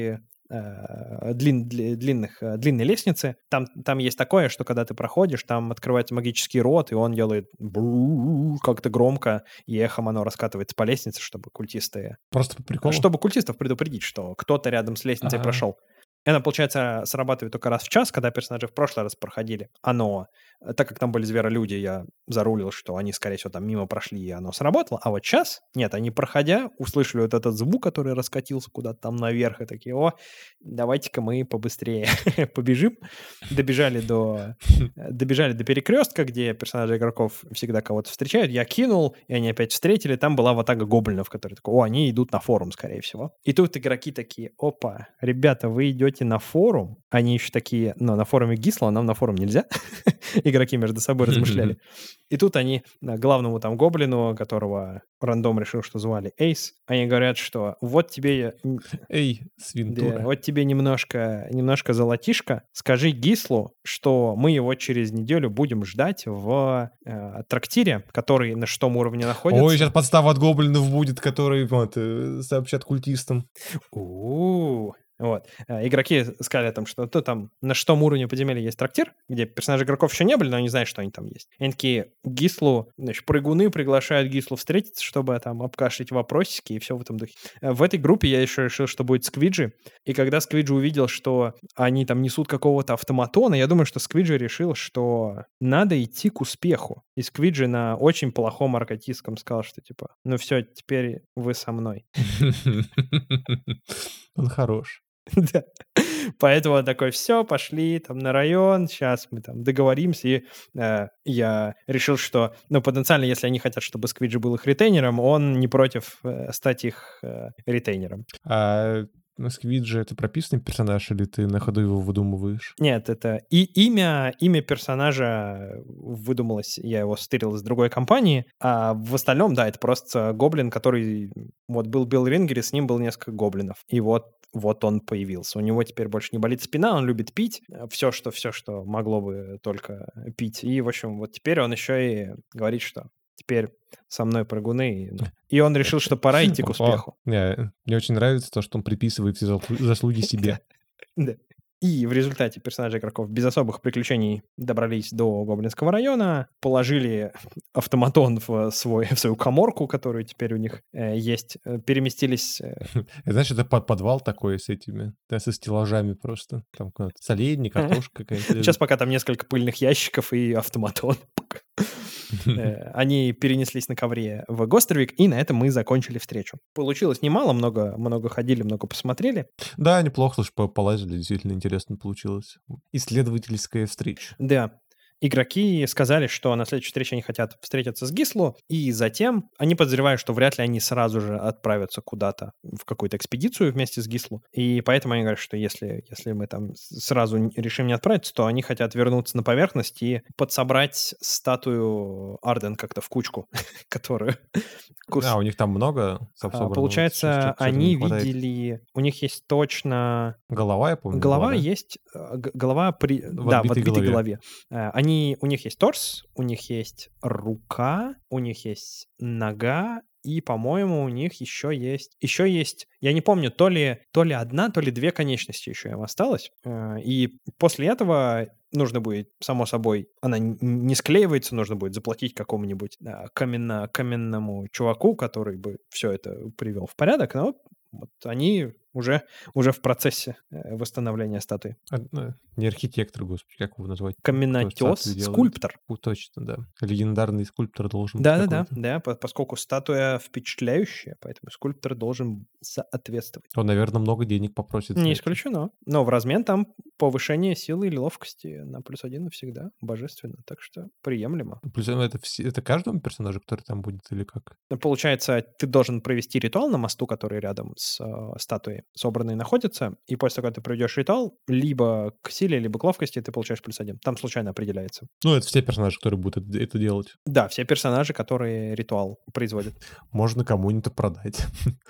Speaker 1: э, длин- дли- длинных, э, длинной лестницы. Там, там есть такое, что когда ты проходишь, там открывается магический рот, и он делает бру- как-то громко, и эхом оно раскатывается по лестнице, чтобы культисты...
Speaker 2: Просто по приколу?
Speaker 1: Чтобы культистов предупредить, что кто-то рядом с лестницей
Speaker 2: Ага.
Speaker 1: прошел. И оно, получается, срабатывает только раз в час, когда персонажи в прошлый раз проходили. Оно, э, так как там были зверолюди, я зарулил, что они, скорее всего, там мимо прошли, и оно сработало. А вот сейчас, нет, они, проходя, услышали вот этот звук, который раскатился куда-то там наверх, и такие: о, давайте-ка мы побыстрее побежим. Добежали до, э, добежали до перекрестка, где персонажи игроков всегда кого-то встречают. Я кинул, и они опять встретили. Там была ватага гоблинов, которые такой: о, они идут на форум, скорее всего. И тут игроки такие: опа, ребята, вы идете на форум. Они еще такие: ну, на форуме Гисла, нам на форум нельзя. Игроки между собой размышляли. И тут они э, главному там гоблину, которого рандом решил, что звали Эйс, они говорят, что вот тебе, м,
Speaker 2: Эй,
Speaker 1: да,
Speaker 2: свинтура.
Speaker 1: вот тебе немножко, немножко золотишко. Скажи Гислу, что мы его через неделю будем ждать в э, трактире, который на шестом уровне
Speaker 2: Ой,
Speaker 1: находится.
Speaker 2: сейчас подстава от гоблинов будет, которые вот, э, сообщат культистам.
Speaker 1: У-у-у. Вот. Э, Игроки сказали там, что то там на шестом уровне подземелья есть трактир, где персонажи игроков еще не были, но они знают, что они там есть. И они такие: Гислу, значит, прыгуны приглашают Гислу встретиться, чтобы там обкашлять вопросики и все в этом духе. Э, В этой группе я еще решил, что будет Сквиджи. И когда Сквиджи увидел, что они там несут какого-то автоматона, я думаю, что Сквиджи решил, что надо идти к успеху. И Сквиджи на очень плохом аркатистском сказал, что типа: ну все, теперь вы со мной.
Speaker 2: Он хорош.
Speaker 1: Да. Поэтому он такой: все, пошли там на район, сейчас мы там договоримся. И э, я решил, что, ну, потенциально, если они хотят, чтобы Сквиджи был их ретейнером, он не против э, стать их э, ретейнером.
Speaker 2: А на Сквиджи это прописанный персонаж, или ты на ходу его выдумываешь?
Speaker 1: Нет, это и имя, имя персонажа выдумалось, я его стырил из другой компании, а в остальном, да, это просто гоблин, который... Вот был Билл Рингер, и с ним было несколько гоблинов. И вот, вот он появился. У него теперь больше не болит спина, он любит пить. Все, что, все, что могло бы только пить. И, в общем, вот теперь он еще и говорит, что теперь со мной прыгуны. И, ну, и он решил, что пора идти к
Speaker 2: О,
Speaker 1: успеху.
Speaker 2: не, мне очень нравится то, что он приписывает все заслу- заслуги себе.
Speaker 1: Да. И в результате персонажи игроков без особых приключений добрались до Гоблинского района, положили автоматон в, свой, в свою каморку, которую теперь у них э, есть, э, переместились... э,
Speaker 2: Знаешь, это под- подвал такой с этими, да, со стеллажами просто. Там какой-то соленья, картошка какая-то.
Speaker 1: Сейчас пока там несколько пыльных ящиков и автоматон. Э, Они перенеслись на ковре в Гостервик, и на этом мы закончили встречу. Получилось немало, много, много ходили, много посмотрели.
Speaker 2: Да, неплохо, слушай, по- полазили, действительно интересно получилось. Исследовательская встреча.
Speaker 1: Да. Игроки сказали, что на следующей встрече они хотят встретиться с Гисло, и затем они подозревают, что вряд ли они сразу же отправятся куда-то в какую-то экспедицию вместе с Гисло, и поэтому они говорят, что если, если мы там с- сразу н- решим не отправиться, то они хотят вернуться на поверхность и подсобрать статую Арден как-то в кучку, которую... кус-
Speaker 2: А, у них там много
Speaker 1: А,
Speaker 2: собранного? Что-
Speaker 1: Получается,
Speaker 2: что- что-то
Speaker 1: они
Speaker 2: не хватает.
Speaker 1: видели... У них есть точно...
Speaker 2: Голова, я помню,
Speaker 1: Голова
Speaker 2: была, да?
Speaker 1: есть, э, г- голова при...
Speaker 2: В
Speaker 1: да, в
Speaker 2: отбитой
Speaker 1: отбитой
Speaker 2: голове.
Speaker 1: голове. Э, Они, у них есть торс, у них есть рука, у них есть нога, и, по-моему, у них еще есть... Еще есть... Я не помню, то ли, то ли одна, то ли две конечности еще им осталось. Э, И после этого нужно будет, само собой, она н- не склеивается, нужно будет заплатить какому-нибудь э, каменно, каменному чуваку, который бы все это привел в порядок, но вот они уже, уже в процессе э, восстановления статуи.
Speaker 2: А, ну, не архитектор, господи, как его назвать? Кто
Speaker 1: Каменотес,
Speaker 2: статую делает?
Speaker 1: скульптор.
Speaker 2: У, точно, да. Легендарный скульптор должен быть
Speaker 1: Да-да-да,
Speaker 2: какой-то.
Speaker 1: да, по- поскольку статуя впечатляющая, поэтому скульптор должен соответствовать.
Speaker 2: Он, наверное, много денег попросит за
Speaker 1: Не
Speaker 2: это.
Speaker 1: исключено. Но в размен там повышение силы или ловкости на плюс один навсегда. Божественно. Так что приемлемо.
Speaker 2: Плюс это, все, это каждому персонажу, который там будет, или как?
Speaker 1: Получается, ты должен провести ритуал на мосту, который рядом с э, статуей собранной находится, и после того, как ты проведешь ритуал, либо к силе, либо к ловкости ты получаешь плюс один. Там случайно определяется.
Speaker 2: Ну, это все персонажи, которые будут это, это делать.
Speaker 1: Да, все персонажи, которые ритуал производят.
Speaker 2: Можно кому-нибудь продать.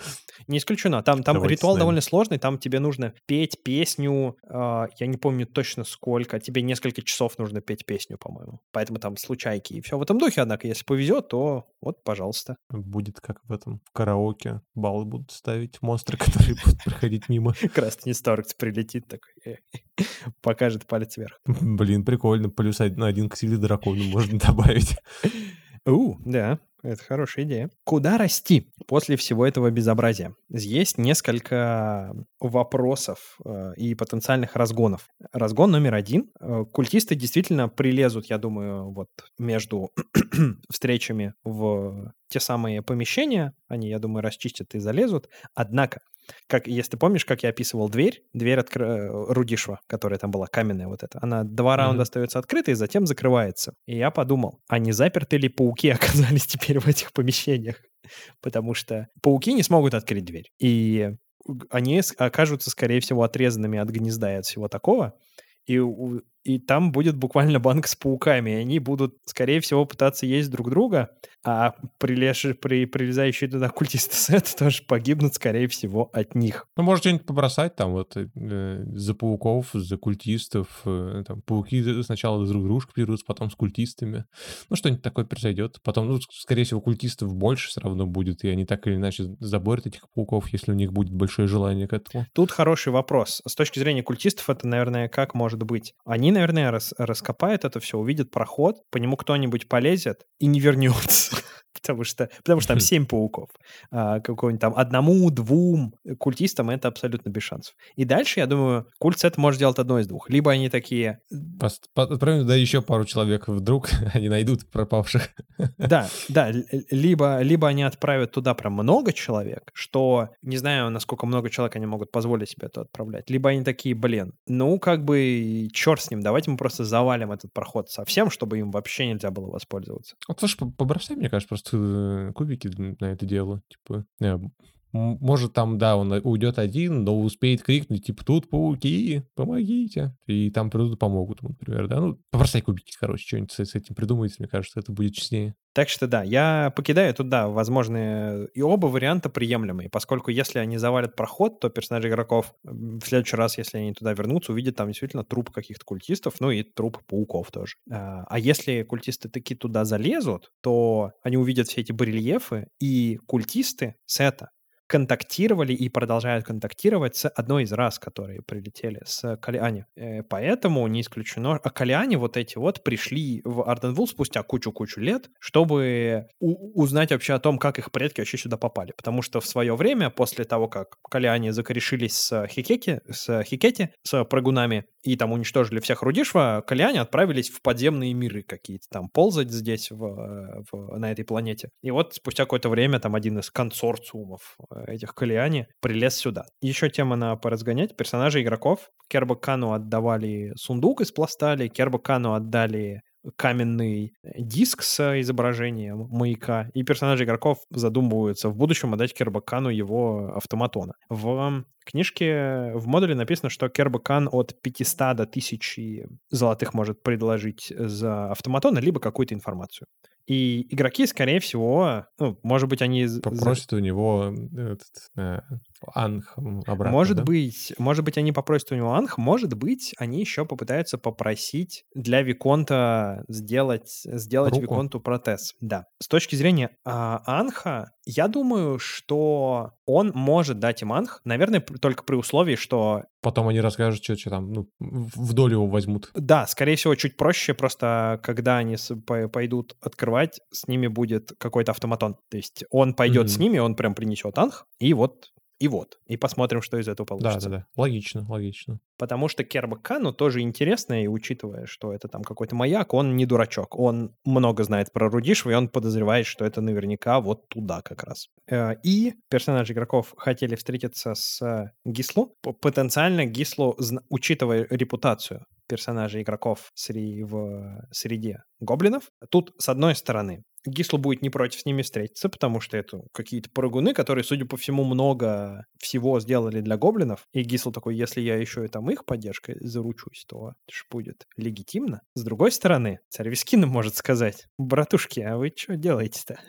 Speaker 1: Не исключено. Там, там
Speaker 2: Давайте
Speaker 1: ритуал
Speaker 2: с нами.
Speaker 1: довольно сложный, там тебе нужно петь песню, э, я не помню точно сколько, тебе несколько часов нужно петь песню, по-моему. Поэтому там случайки и все в этом духе, однако, если повезет, то вот, пожалуйста.
Speaker 2: Будет как в этом, в караоке. Баллы будут ставить монстры, которые будут проходить мимо.
Speaker 1: Красный Сторкс прилетит такой, покажет палец вверх.
Speaker 2: Блин, прикольно. Плюс один, один к силе дракона можно добавить.
Speaker 1: У, да, это хорошая идея. Куда расти после всего этого безобразия? Есть несколько вопросов э, и потенциальных разгонов. Разгон номер один. Э, культисты действительно прилезут, я думаю, вот между встречами в те самые помещения. Они, я думаю, расчистят и залезут. Однако, как, если ты помнишь, как я описывал дверь, дверь откр... Рудишва, которая там была каменная вот эта, она два раунда
Speaker 2: Мгм.
Speaker 1: остается открытой, затем закрывается. И я подумал, а не заперты ли пауки оказались теперь в этих помещениях? Потому что пауки не смогут открыть дверь. И они с- окажутся, скорее всего, отрезанными от гнезда и от всего такого. И, у- и там будет буквально банк с пауками. И они будут, скорее всего, пытаться есть друг друга, а прилезшие, при, прилезающие туда культисты Сета тоже погибнут, скорее всего, от них.
Speaker 2: Ну, может, что-нибудь побросать там вот э, э, за пауков, за культистов. э, там, пауки за- сначала друг дружку берутся, потом с культистами. Ну, что-нибудь такое произойдет. Потом, ну, с- скорее всего, культистов больше все равно будет, и они так или иначе заборят этих пауков, если у них будет большое желание к этому.
Speaker 1: Тут хороший вопрос. С точки зрения культистов это, наверное, как может быть? Они, наверное, рас- раскопают это все, увидят проход, по нему кто-нибудь полезет и не вернется. Потому что, потому что там семь пауков. А, какой-нибудь там одному, двум культистам это абсолютно без шансов. И дальше, я думаю, культ-сет может делать одно из двух. Либо они такие,
Speaker 2: Пос- по- Отправим туда еще пару человек, вдруг они найдут пропавших.
Speaker 1: да, да, л- л- либо, либо они отправят туда прям много человек, что не знаю, насколько много человек они могут позволить себе это отправлять. Либо они такие, блин, ну как бы черт с ним, давайте мы просто завалим этот проход совсем, чтобы им вообще нельзя было воспользоваться.
Speaker 2: Вот слушай, по- побросай, мне кажется, просто э, кубики на это дело. Типа, э, м, может, там, да, он э, уйдет один, но успеет крикнуть, типа, тут пауки, помогите. И там придут и помогут, ему, например, да. Ну, побросай кубики, короче, что-нибудь с, с этим придумайте, мне кажется, это будет честнее.
Speaker 1: Так что да, я покидаю тут, да, возможные и оба варианта приемлемые, поскольку если они завалят проход, то персонажи игроков м, в следующий раз, если они туда вернутся, увидят там действительно труп каких-то культистов, ну и труп пауков тоже. А а если культисты таки туда залезут, то они увидят все эти барельефы, и культисты Сета контактировали и продолжают контактировать с одной из рас, которые прилетели, с Калиани. Э, Поэтому не исключено... А Калиани вот эти вот пришли в Арденвул спустя кучу-кучу лет, чтобы у- узнать вообще о том, как их предки вообще сюда попали. Потому что в свое время, после того, как Калиани закорешились с Хикеки, с Хикети, с прыгунами, и там уничтожили всех Рудишва, Калиани отправились в подземные миры какие-то, там ползать здесь, в, э, в- на этой планете. И вот спустя какое-то время там один из консорциумов э, этих Калиани прилез сюда. Еще тема на поразгонять. Персонажи игроков. Кербо Кану отдавали сундук из пластали, Кербо Кану отдали каменный диск с изображением маяка, и персонажи игроков задумываются в будущем отдать Кербакану его автоматона. В книжке, в модуле написано, что Кербакан от пятисот до тысячи золотых может предложить за автоматона, либо какую-то информацию. И игроки, скорее всего, ну, может быть, они... з- за-
Speaker 2: Попросит у него э, этот, э, анх м, обратно,
Speaker 1: Может
Speaker 2: да?
Speaker 1: быть, может быть, они попросят у него анх, может быть, они еще попытаются попросить для Виконта сделать, сделать
Speaker 2: Руку.
Speaker 1: Виконту протез. Да. С точки зрения а, анха, я думаю, что он может дать им анх, наверное, п- только при условии, что
Speaker 2: Потом они расскажут, что, там, ну, в в долю его возьмут.
Speaker 1: да, скорее всего, чуть проще, просто когда они с- по- пойдут открывать, с ними будет какой-то автоматон. То есть он пойдет с
Speaker 2: Мгм.
Speaker 1: ними, он прям принесет анх, и вот, и вот. И посмотрим, что из этого получится.
Speaker 2: Да-да-да. Логично, логично.
Speaker 1: Потому что Кербо Кану тоже интересно, и учитывая, что это там какой-то маяк, он не дурачок. Он много знает про Рудишева, и он подозревает, что это наверняка вот туда как раз. Э, И персонажи игроков хотели встретиться с Гислу. П- Потенциально Гислу, зн- учитывая репутацию персонажей игроков сре- в среде гоблинов, тут, с одной стороны, Гислу будет не против с ними встретиться, потому что это какие-то прыгуны, которые, судя по всему, много всего сделали для гоблинов. И Гисл такой, если я еще и там их поддержкой заручусь, то это ж будет легитимно. С другой стороны, царь Вискина может сказать, братушки, а вы что делаете-то?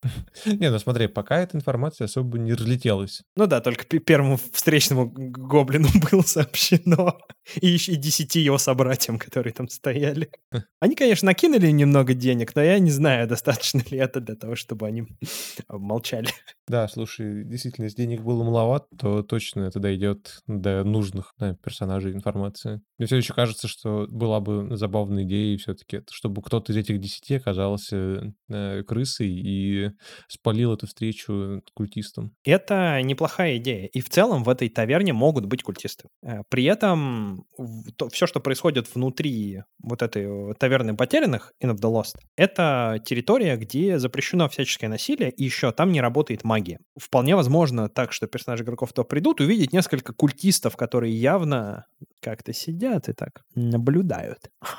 Speaker 2: Не, ну смотри, пока эта информация особо не разлетелась.
Speaker 1: Ну да, только пе- первому встречному г- гоблину было сообщено. И еще и десяти его собратьям, которые там стояли. Они, конечно, накинули немного денег, но я не знаю, достаточно ли это для того, чтобы они молчали.
Speaker 2: Да, слушай, действительно, если денег было маловато, то точно это дойдет до нужных, да, персонажей информации. Мне все еще кажется, что была бы забавная идея все-таки, чтобы кто-то из этих десяти оказался э, крысой и спалил эту встречу культистам.
Speaker 1: Это неплохая идея. И в целом в этой таверне могут быть культисты. Э, При этом все, что происходит внутри вот этой э, таверны потерянных, Inn of the Lost, это территория, где запрещено всяческое насилие, и еще там не работает магия. Вполне возможно так, что персонажи игроков то придут, увидеть несколько культистов, которые явно как-то сидят и так наблюдают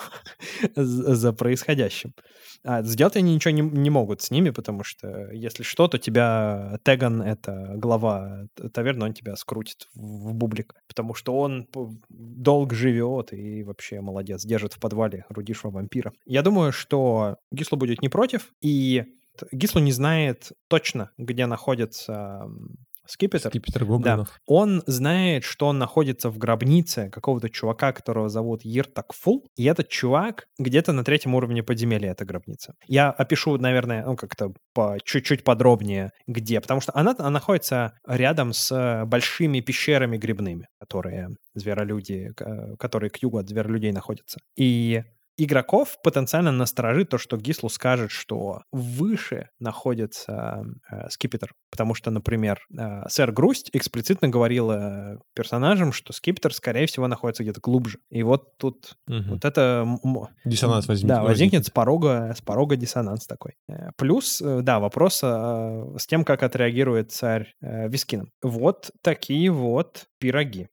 Speaker 1: за за происходящим. А сделать они ничего не, не могут с ними, потому что если что, то тебя Теган, это глава т- таверны, он тебя скрутит в, в бублик, потому что он п- долго живет и вообще молодец, держит в подвале рудишего вампира. Я думаю, что Гислу будет не против, и т- Гислу не знает точно, где находится м, Скипетр.
Speaker 2: Скипетр
Speaker 1: Да,
Speaker 2: гоблинов.
Speaker 1: он знает, что он находится в гробнице какого-то чувака, которого зовут Йиртакфул, и этот чувак где-то на третьем уровне подземелья, эта гробница. Я опишу, наверное, ну, как-то по чуть-чуть подробнее, где, потому что она, она находится рядом с большими пещерами грибными, которые зверолюди, к- которые к югу от зверолюдей находятся. И игроков потенциально насторожит то, что Гислу скажет, что выше находится э, Скипетр. Потому что, например, э, сэр Грусть эксплицитно говорил э, персонажам, что Скипетр, скорее всего, находится где-то глубже. И вот тут
Speaker 2: Мгм.
Speaker 1: вот это... м- м-
Speaker 2: Диссонанс возник-
Speaker 1: Да, возникнет
Speaker 2: возникнет.
Speaker 1: с порога, с порога диссонанс такой. Э, Плюс, э, да, вопрос э, с тем, как отреагирует царь э, Вискином. Вот такие вот пироги.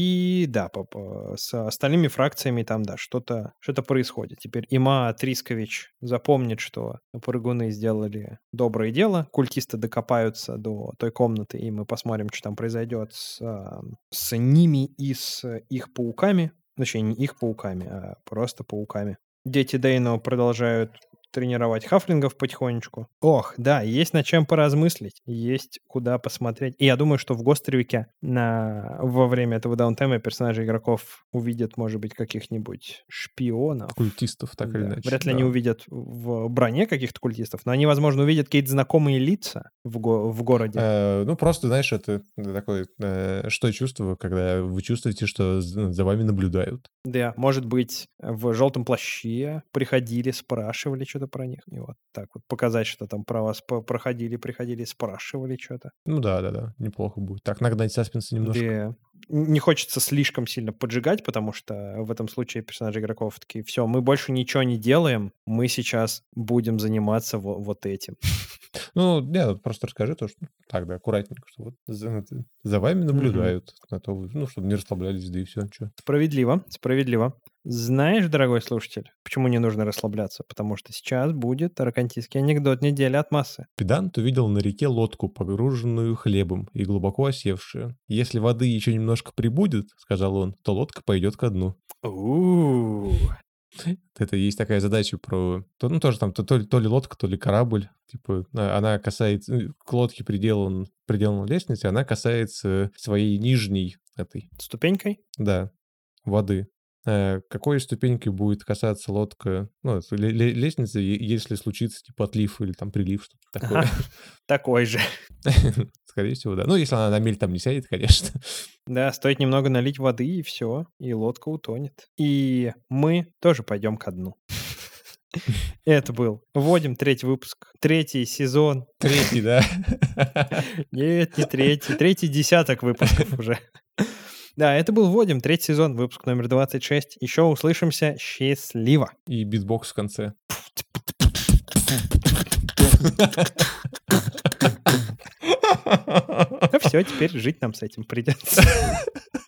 Speaker 1: И да, по- по- с остальными фракциями там, да, что-то что происходит. Теперь Има Трискович запомнит, что прыгуны сделали доброе дело, культисты докопаются до той комнаты, и мы посмотрим, что там произойдет с, а, с ними и с их пауками. Точнее, не их пауками, а просто пауками. Дети Дейно продолжают тренировать хафлингов потихонечку. Ох, да, есть над чем поразмыслить, есть куда посмотреть. И я думаю, что в Гостревике на... во время этого даунтайма персонажи игроков увидят, может быть, каких-нибудь шпионов.
Speaker 2: Культистов, так или
Speaker 1: Да.
Speaker 2: иначе.
Speaker 1: Вряд ли
Speaker 2: да.
Speaker 1: они увидят в броне каких-то культистов, но они, возможно, увидят какие-то знакомые лица в, го- в городе.
Speaker 2: Э, ну, просто, знаешь, это такое, э, что чувство, когда вы чувствуете, что з- за вами наблюдают.
Speaker 1: Да, может быть, в желтом плаще приходили, спрашивали что-то про них. И вот так вот показать, что там про вас по- проходили, приходили, спрашивали что-то.
Speaker 2: Ну да, да, да, неплохо будет. Так нагнать саспенса немножко.
Speaker 1: Да. Не хочется слишком сильно поджигать, потому что в этом случае персонажи игроков такие, все, мы больше ничего не делаем, мы сейчас будем заниматься во- вот этим.
Speaker 2: Ну, не, вот просто расскажи то, что так, да, аккуратненько, что вот за, это- за вами наблюдают, а то вы, ну, чтобы не расслаблялись, да и все, что.
Speaker 1: Справедливо, справедливо. Знаешь, дорогой слушатель, почему не нужно расслабляться? Потому что сейчас будет аркантийский анекдот недели от массы.
Speaker 2: Педант увидел на реке лодку, погруженную хлебом и глубоко осевшую. «Если воды еще немножко прибудет, — сказал он, — то лодка пойдет ко дну».
Speaker 1: У-у-у.
Speaker 2: Это есть такая задача про... то- Ну, тоже там то, то ли, то ли лодка, то ли корабль. Типа, а, она касается... э, К лодке приделан, приделана лестница, она касается своей нижней этой,
Speaker 1: Ступенькой?
Speaker 2: да, воды. Э, Какой ступенькой будет касаться лодка, ну, это ле- ле- лестница, е- если случится, типа, отлив или там прилив, что-то такое.
Speaker 1: Ага, такой же.
Speaker 2: Скорее всего, да. Ну, если она на мель там не сядет, конечно.
Speaker 1: Да, стоит немного налить воды, и все, и лодка утонет. И мы тоже пойдем ко дну. Это был «Вводим» третий выпуск, третий сезон.
Speaker 2: Третий, да.
Speaker 1: Нет, не третий, третий десяток выпусков уже. Да, это был «Вводим», третий сезон, выпуск номер двадцать шесть. Еще услышимся. Счастливо.
Speaker 2: И битбокс в конце.
Speaker 1: Ну все, теперь жить нам с этим придется.